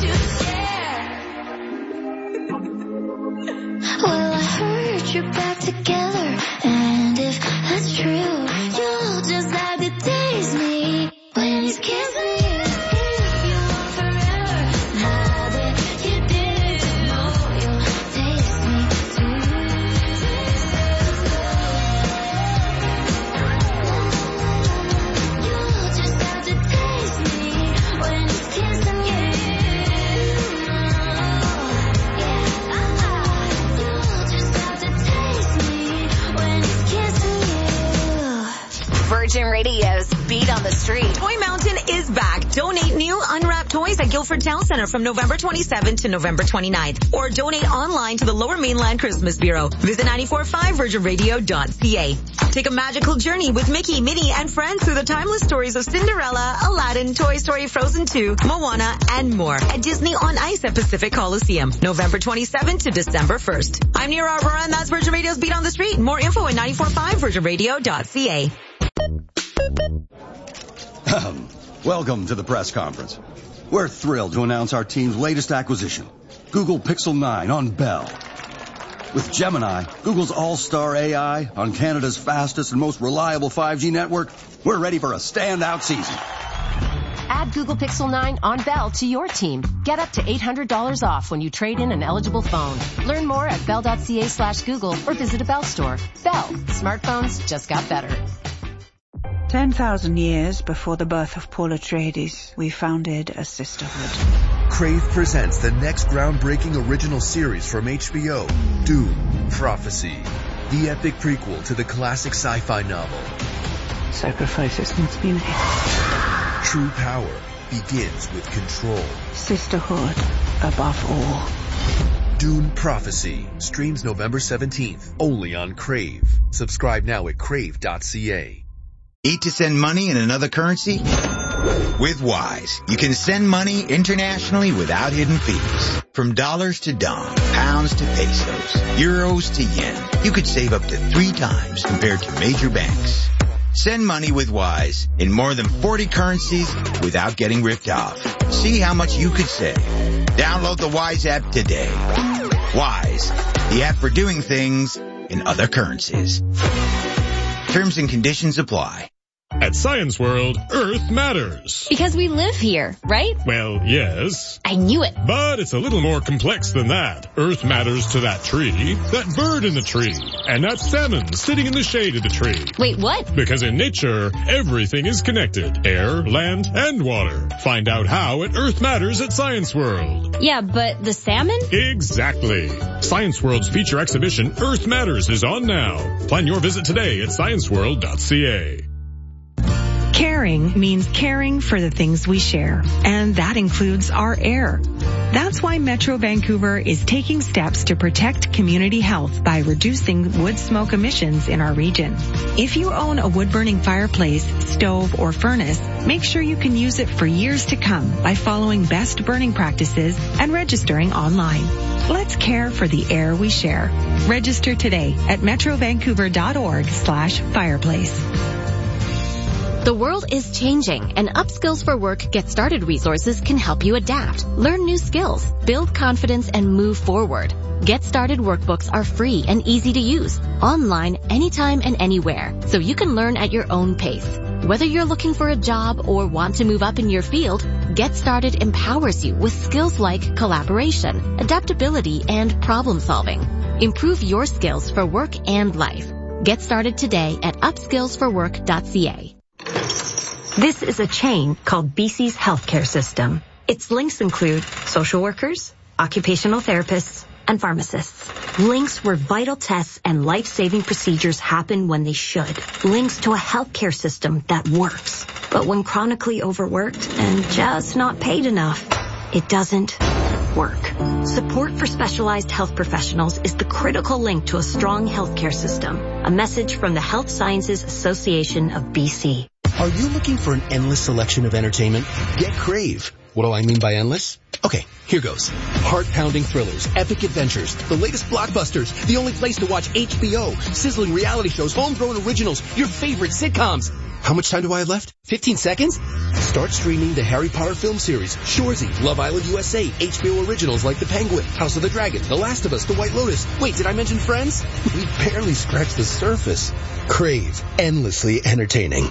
known to share. Well, I heard you're back together, and if that's true, you'll just have to taste me when he's kissing you. If you want forever, now that you did it, know you'll taste me too. You'll just have to taste me when he's kissing you. Virgin Radio's Beat on the Street. Toy Mountain is back. Donate new unwrapped toys at Guilford Town Center from November twenty-seventh to November twenty-ninth. Or donate online to the Lower Mainland Christmas Bureau. Visit nine four five virgin radio dot c a. Take a magical journey with Mickey, Minnie, and friends through the timeless stories of Cinderella, Aladdin, Toy Story, Frozen two, Moana, and more at Disney on Ice at Pacific Coliseum, November twenty-seventh to December first. I'm Nira Aurora, and that's Virgin Radio's Beat on the Street. More info at nine four five virgin radio dot c a. Welcome to the press conference. We're thrilled to announce our team's latest acquisition, Google Pixel nine on Bell. With Gemini, Google's all-star A I on Canada's fastest and most reliable five G network, we're ready for a standout season. Add Google Pixel nine on Bell to your team. Get up to eight hundred dollars off when you trade in an eligible phone. Learn more at bell dot c a slash Google or visit a Bell store. Bell. Smartphones just got better. Ten thousand years before the birth of Paul Atreides, we founded a sisterhood. Crave presents the next groundbreaking original series from H B O, Dune, Prophecy, the epic prequel to the classic sci-fi novel. Sacrifices must be made. True power begins with control. Sisterhood above all. Dune Prophecy streams November seventeenth, only on Crave. Subscribe now at crave dot c a. Need to send money in another currency? With Wise, you can send money internationally without hidden fees. From dollars to dong, pounds to pesos, euros to yen, you could save up to three times compared to major banks. Send money with Wise in more than forty currencies without getting ripped off. See how much you could save. Download the Wise app today. Wise, the app for doing things in other currencies. Terms and conditions apply. At Science World, Earth matters. Because we live here, right? Well, yes. I knew it. But it's a little more complex than that. Earth matters to that tree, that bird in the tree, and that salmon sitting in the shade of the tree. Wait, what? Because in nature, everything is connected. Air, land, and water. Find out how at Earth Matters at Science World. Yeah, but the salmon? Exactly. Science World's feature exhibition, Earth Matters, is on now. Plan your visit today at science world dot c a. Caring means caring for the things we share, and that includes our air. That's why Metro Vancouver is taking steps to protect community health by reducing wood smoke emissions in our region. If you own a wood-burning fireplace, stove, or furnace, make sure you can use it for years to come by following best burning practices and registering online. Let's care for the air we share. Register today at metro vancouver dot org slash fireplace. The world is changing, and Upskills for Work Get Started resources can help you adapt, learn new skills, build confidence, and move forward. Get Started workbooks are free and easy to use, online, anytime and anywhere, so you can learn at your own pace. Whether you're looking for a job or want to move up in your field, Get Started empowers you with skills like collaboration, adaptability, and problem solving. Improve your skills for work and life. Get started today at upskills for work dot c a. This is a chain called B C's healthcare system. Its links include social workers, occupational therapists, and pharmacists. Links where vital tests and life-saving procedures happen when they should. Links to a healthcare system that works. But when chronically overworked and just not paid enough, it doesn't work. Support for specialized health professionals is the critical link to a strong healthcare system. A message from the Health Sciences Association of B C. Are you looking for an endless selection of entertainment? Get Crave. What do I mean by endless? Okay, here goes. Heart-pounding thrillers, epic adventures, the latest blockbusters, the only place to watch H B O, sizzling reality shows, homegrown originals, your favorite sitcoms. How much time do I have left? fifteen seconds? Start streaming the Harry Potter film series, Shoresy, Love Island U S A, H B O originals like The Penguin, House of the Dragon, The Last of Us, The White Lotus. Wait, did I mention Friends? We barely scratched the surface. Crave. Endlessly entertaining.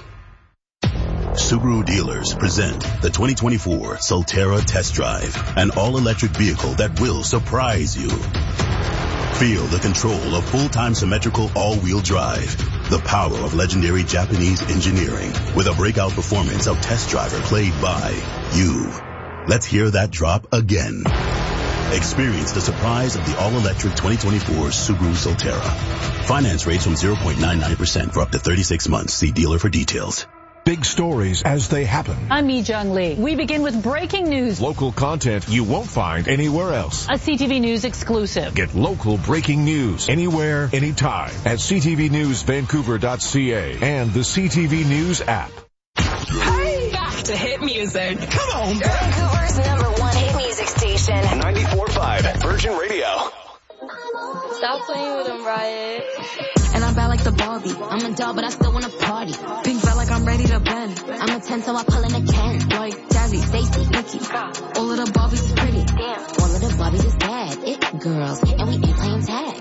Subaru dealers present the twenty twenty-four Solterra Test Drive, an all-electric vehicle that will surprise you. Feel the control of full-time symmetrical all-wheel drive, the power of legendary Japanese engineering, with a breakout performance of Test Driver played by you. Let's hear that drop again. Experience the surprise of the all-electric twenty twenty-four Subaru Solterra. Finance rates from zero point nine nine percent for up to thirty-six months. See dealer for details. Big stories as they happen. I'm Yi Jung Lee. We begin with breaking news. Local content you won't find anywhere else. A C T V News exclusive. Get local breaking news anywhere, anytime at c t v news vancouver dot c a and the C T V News app. Hey! Back to hit music. Come on, Vancouver's number one hit music station. ninety-four point five Virgin Radio. Stop playing with him, Riot. And I'm bad like the Barbie. I'm a doll, but I still wanna party. Pink felt like I'm ready to bend. I'm a ten, so I pull in a Ken. Like Jazzy, Stacy, Nikki. All of the Barbies is pretty. Damn. All of the Barbies is bad. It girls, and we ain't playing tag.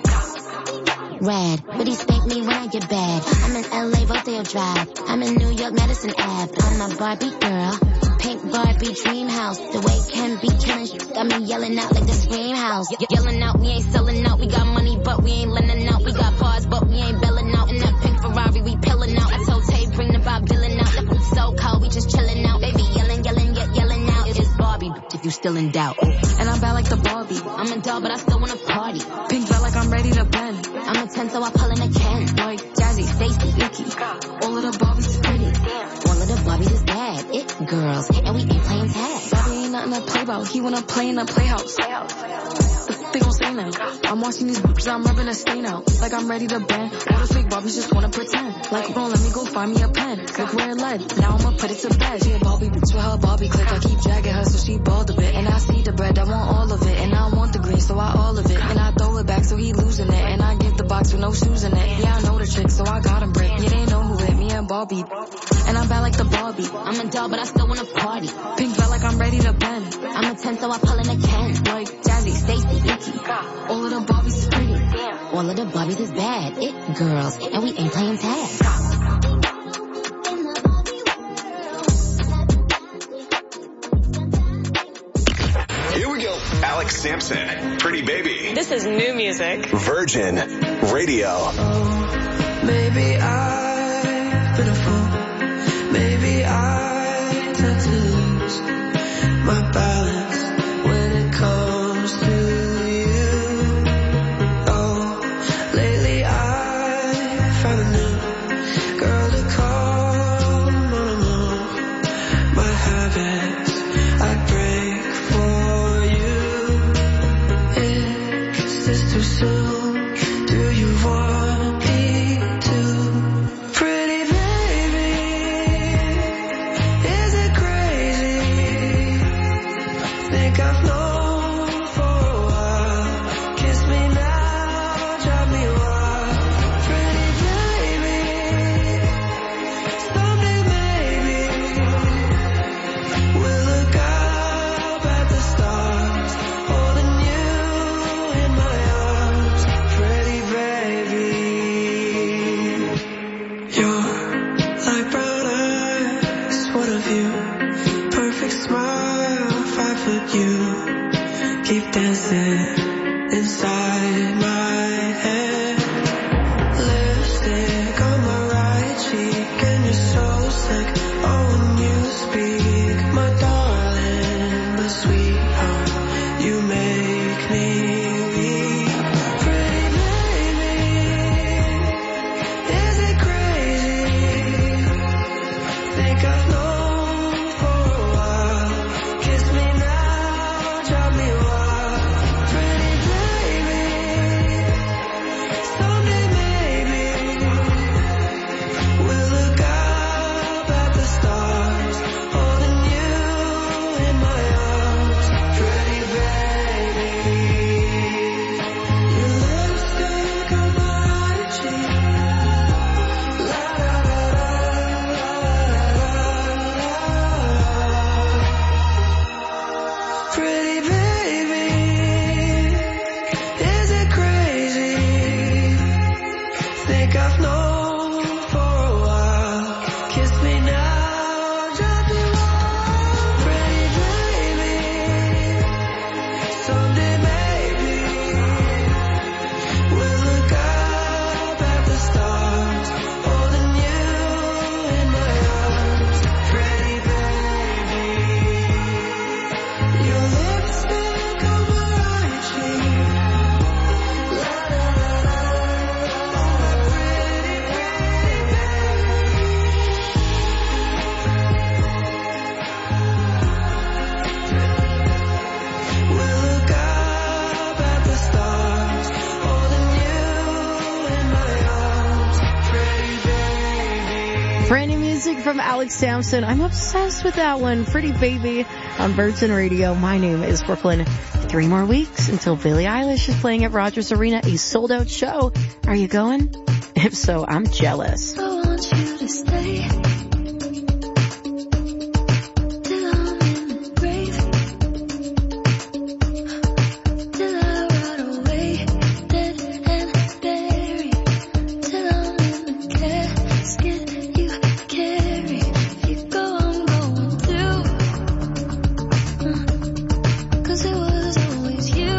Rad, but he spank me when I get bad. I'm in L A, Rodeo Drive. I'm in New York, Madison Ave. I'm a Barbie girl. Pink Barbie dream house. The way Ken be killing shit got me yelling out like the Scream House. Ye- yelling out, we ain't selling out. We got money, but we ain't lending out. We got bars, but we ain't belling out. In that pink Ferrari, we pillin' out. I told Tay, bring the Bob Dylan out. The food's so cold, we just chillin' out. Baby yelling, yelling, yet yelling out. It's Barbie, bitch, if you still in doubt. And I'm bad like the Barbie. I'm a doll, but I still wanna party. Pink felt like I'm ready to bend. I'm a ten, so I pull in a Ken. Like Jazzy, Stacy, Nikki. All of the Barbies is pretty. All of the Barbies is bad. It girls, and we ain't playing tag. Barbie ain't nothing to play about. He wanna play in the playhouse. The f- they gon' say now. I'm watching these bitches, I'm rubbing a stain out. Like I'm ready to bend. All the fake Barbies just wanna pretend. Like, bro, let me go find me a pen. Look where it led. Now I'ma put it to bed. She a Barbie bitch with her Barbie click. I keep dragging her so she bald a bit. And I see the bread, I want all of it. And I want the green, so I all of it. And I throw it back so he losing it. And I give the box with no shoes in it. Yeah, I know the trick, so I got him brick. Yeah, they know who hit me and Barbie. And I'm bad like the Barbie. I'm a doll, but I still wanna party. Pink felt like I'm ready to bend. I'm a ten, so I pull in a Ken. Like Jazzy, Stacy, Nikki. All of the Barbies is pretty. All of the Barbies is bad. It girls, and we ain't playing tag. Here we go. Alex Sampson, Pretty Baby. This is new music. Virgin Radio. Maybe I've been a fool. Maybe I tend to lose my balance when it comes to you. Oh, lately I found a new girl to call my mom. My habits I break for you. Is this too soon? Do you want me to? Pretty baby, is it crazy? Think I've known for a while. Kiss me now, drive me wild. Pretty baby, someday maybe we'll look up at the stars, holding you in my arms. Pretty baby, you're like brown eyes, what of you? Perfect smile, five foot you. Keep dancing inside my head. Lipstick on my right cheek, and you're so sick. Oh, when you speak, my darling, my sweetheart, you make me weak. Pretty baby, is it crazy? Think I've known for a while. Kiss me now, drive me wild. Pretty baby, someday maybe we'll look up at the Kiss me now, drop me off, pretty baby. Someday maybe we'll look up at the stars, holding you in my arms, pretty baby. Your lipstick on my right cheek, la la la la, pretty baby. We'll look up at the stars, holding you in my arms, pretty baby. Brand new music from Alex Sampson. I'm obsessed with that one. Pretty Baby on Virgin Radio. My name is Brooklyn. Three more weeks until Billie Eilish is playing at Rogers Arena, a sold-out show. Are you going? If so, I'm jealous. I want you to stay till I'm in the grave, till I rot away, dead and buried, till I'm in the casket you carry. If you go, I'm going too, uh, 'cause it was always you.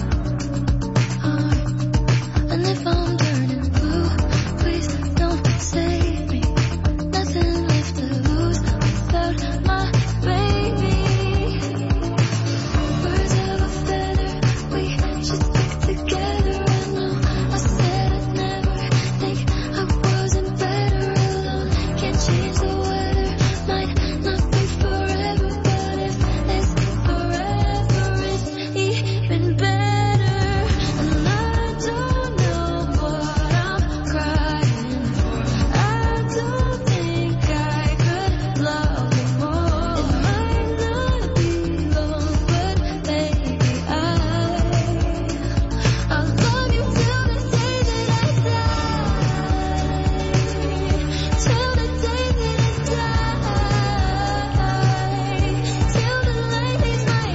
Uh, and if I'm turning blue, please don't save me. Nothing left to lose without my baby. Birds of a feather, we should stick together. I know I said I'd never think I wasn't better alone. Can't change the weather, might not be forever, but if it's forever, it's even better. And I don't know what I'm crying for. I don't think I could love you more. It might not be long, but baby, I I'll love you till the day that I die, till the day that I die, till the light leaves my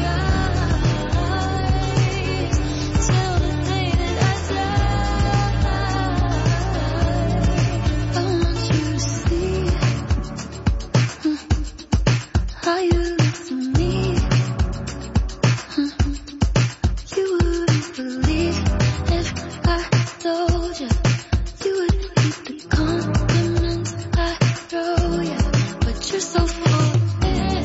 eyes, till the day that I die. I want you to see mm, how you look to me. Mm, You wouldn't believe if I told you. You would hate the compliments I throw you, but you're so full of it.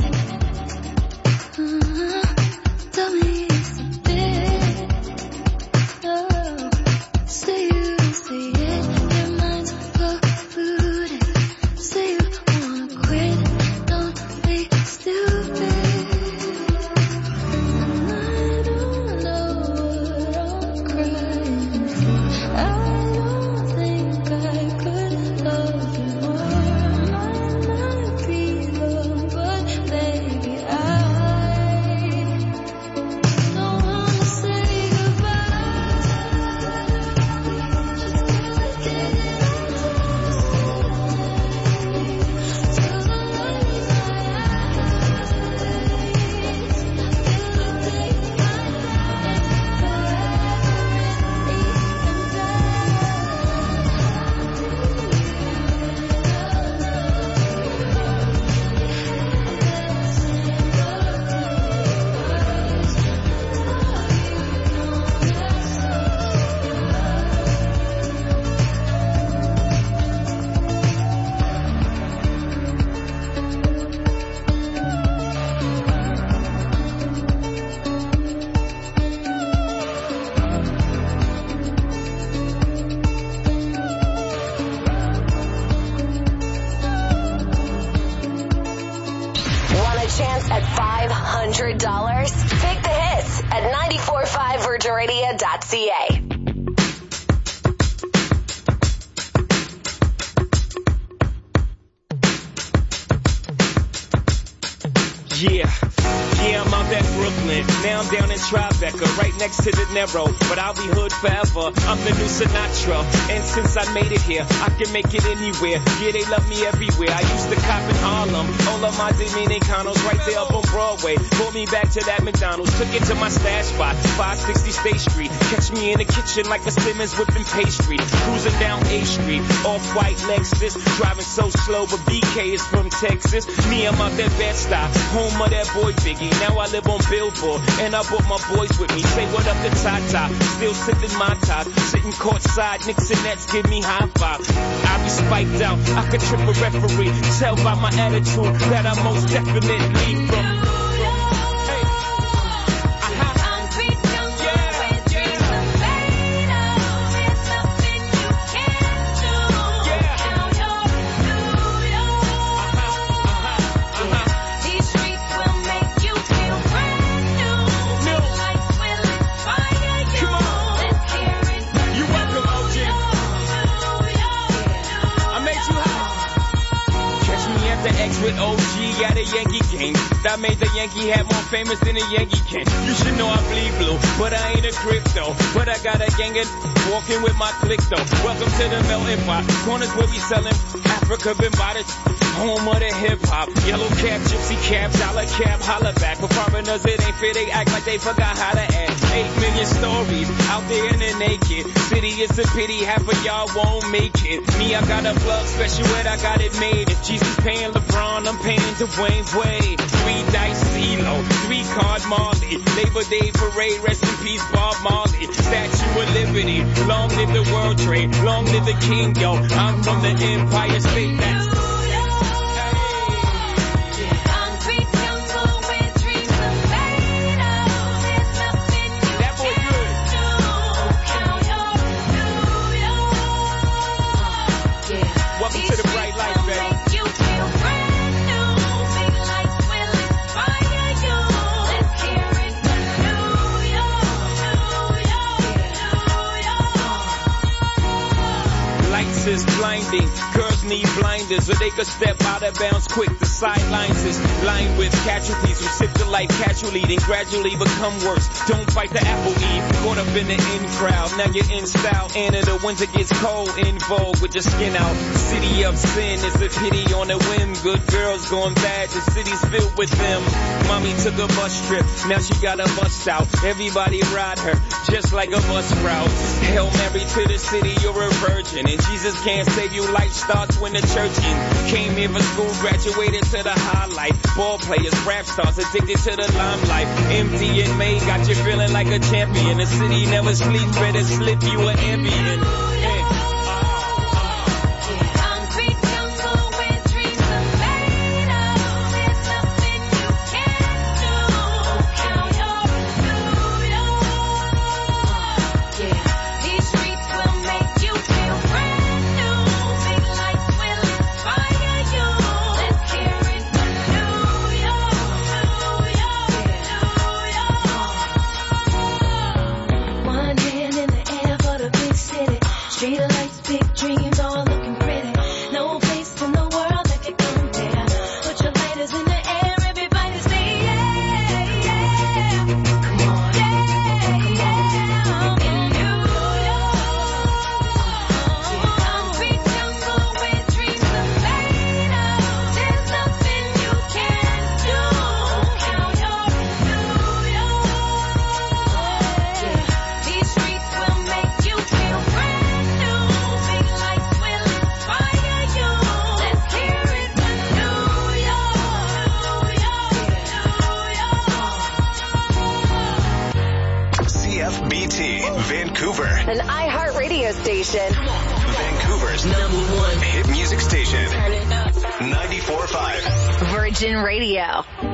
Uh, Tell me it's a bit. Oh, say you don't see it, your mind's polluted. Say you wanna quit, don't be stupid. And I don't know what I'm crying for. I don't think I could love you more. Might not be long, but baby, I don't wanna say goodbye. Just till the day that I die, till the light leaves my eyes, till the day that I die, Want a chance at five hundred dollars? Take the hits at nine four five virgin radio dot c a. Yeah, Yeah, I'm out at Brooklyn. Now I'm down in Tribeca, right next to the Narrow. But I'll be hood forever. I'm the new Sinatra. And since I made it here, I can make it anywhere. Yeah, they love me everywhere. I used to cop in Harlem. All of my Dominicanos right there up on Broadway. Pulled me back to that McDonald's. Took it to my stash spot, five sixty State Street. Catch me in the kitchen like a Simmons whipping pastry. Cruising down A Street, off-white Lexus. Driving so slow, but B K is from Texas. Me, I'm out that Bed-Stuy, home of that boy Biggie. Now I live on Billboard, and I brought my boys with me. Say what up to Tata, still sipping my top. Sitting courtside, Knicks and Nets give me high five. I be spiked out, I could trip a referee. Tell by my attitude that I most definitely from. With O G at a Yankee game. That made the Yankee hat more famous than a Yankee can. You should know I bleed blue, but I ain't a crypto. But I got a gang of walking with my click though. Welcome to the melting pot. Corners where we selling Africa been by the home of the hip hop. Yellow cap, gypsy cap, dollar cap, holla back. For foreigners it ain't fair, they act like they forgot how to act. Eight million stories out there in the naked city. It's a pity half of y'all won't make it. Me, I got a plug special and I got it made. If Jesus paying LeBron, I'm paying Dwayne Wade. Three dice CeeLo, three card Marley. Labor Day parade, rest in peace Bob Marley. Statue of Liberty, long live the World Trade, long live the King, yo. I'm from the Empire State. That's is blinding. Girls need blinders, or they could step out of bounds quick. The sidelines is lined with casualties who sip the life casually, then gradually become worse. Don't fight the apple eve, caught up in the in crowd. Now you're in style, and in the winter gets cold, in vogue with your skin out. City of sin is a pity on a whim. Good girls going bad, the city's filled with them. Mommy took a bus trip, now she got a bust out. Everybody ride her, just like a bus route. Hail Mary to the city, you're a virgin, and Jesus can't save you. Life starts when the church ends. Came here for school, graduated to the highlight. Ball players, rap stars, addicted to the limelight. Empty and May got you feeling like a champion. The city never sleeps, better slip you an ambient. Hey. Vancouver. An iHeart radio station. Vancouver's number one hit music station. Turn it up. ninety-four point five. Virgin Radio.